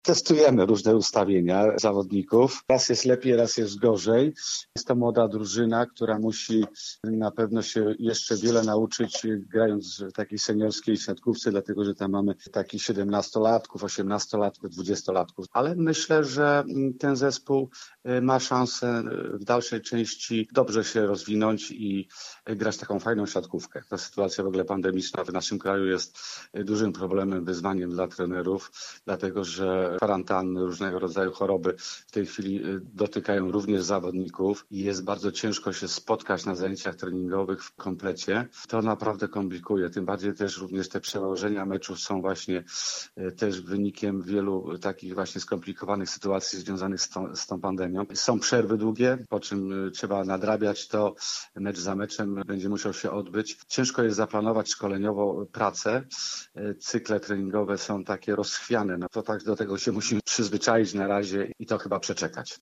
Testujemy różne ustawienia zawodników. Raz jest lepiej, raz jest gorzej. Jest to młoda drużyna, która musi na pewno się jeszcze wiele nauczyć, grając w takiej seniorskiej siatkówce, dlatego że tam mamy takich 17-latków, 18-latków, 20-latków. Ale myślę, że ten zespół ma szansę w dalszej części dobrze się rozwinąć i grać taką fajną siatkówkę. Ta sytuacja w ogóle pandemiczna w naszym kraju jest dużym problemem, wyzwaniem dla trenerów, dlatego że kwarantanny, różnego rodzaju choroby w tej chwili dotykają również zawodników i jest bardzo ciężko się spotkać na zajęciach treningowych w komplecie. To naprawdę komplikuje, tym bardziej też również te przełożenia meczów są właśnie też wynikiem wielu takich właśnie skomplikowanych sytuacji związanych z tą pandemią. Są przerwy długie, po czym trzeba nadrabiać to, mecz za meczem będzie musiał się odbyć. Ciężko jest zaplanować szkoleniowo pracę. Cykle treningowe są takie rozchwiane. No to tak do tego się musimy przyzwyczaić na razie i to chyba przeczekać.